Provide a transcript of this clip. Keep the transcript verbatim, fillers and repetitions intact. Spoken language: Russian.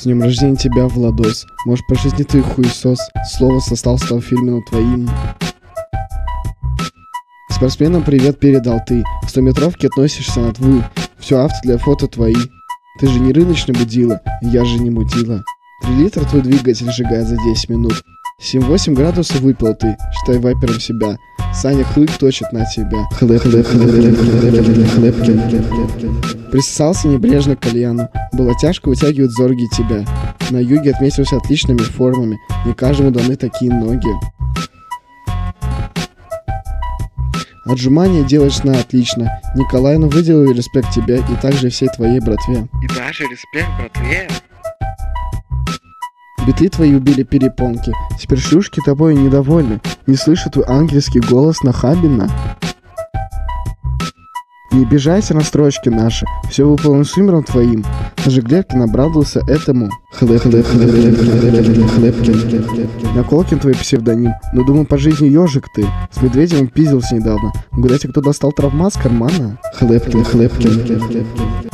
С днем рождения тебя, Владос. Может, по жизни ты хуесос. Слово состал стал фирменным твоим. Спортсменам привет передал ты. В стометровке относишься над вы. Все авто для фото твои. Ты же не рыночный будила, я же не мудила. Три литра твой двигатель сжигает за десять минут. семь-восемь градусов выпил ты, считай вайпером себя. Саня хлык точит на тебя. Хлеб, хлеб, хлеб, хлеб, хлеб, хлеб, хлеб. Присосался небрежно к кальяну. Было тяжко вытягивать зорги тебя. На юге отметился отличными формами. Не каждому даны такие ноги. Отжимания делаешь на отлично. Николаевну выделил респект тебе и также всей твоей братве. И даже респект братве. Биты твои убили перепонки. Теперь шлюшки тобой недовольны. Не слышат твой ангельский голос нахабенно. Не обижайся на строчки наши. Все выполнено с умером твоим. Даже Глебкин обрадовался этому. Хлеб, хлеб, хлеб, хлеб, хлеб, хлеб, хлеб. Наколкин твой псевдоним. Но думаю, по жизни ежик ты. С Медведевым пиздился недавно. Угадайте, кто достал травма с кармана? Хлеб, хлеб, хлеб, хлеб, хлеб.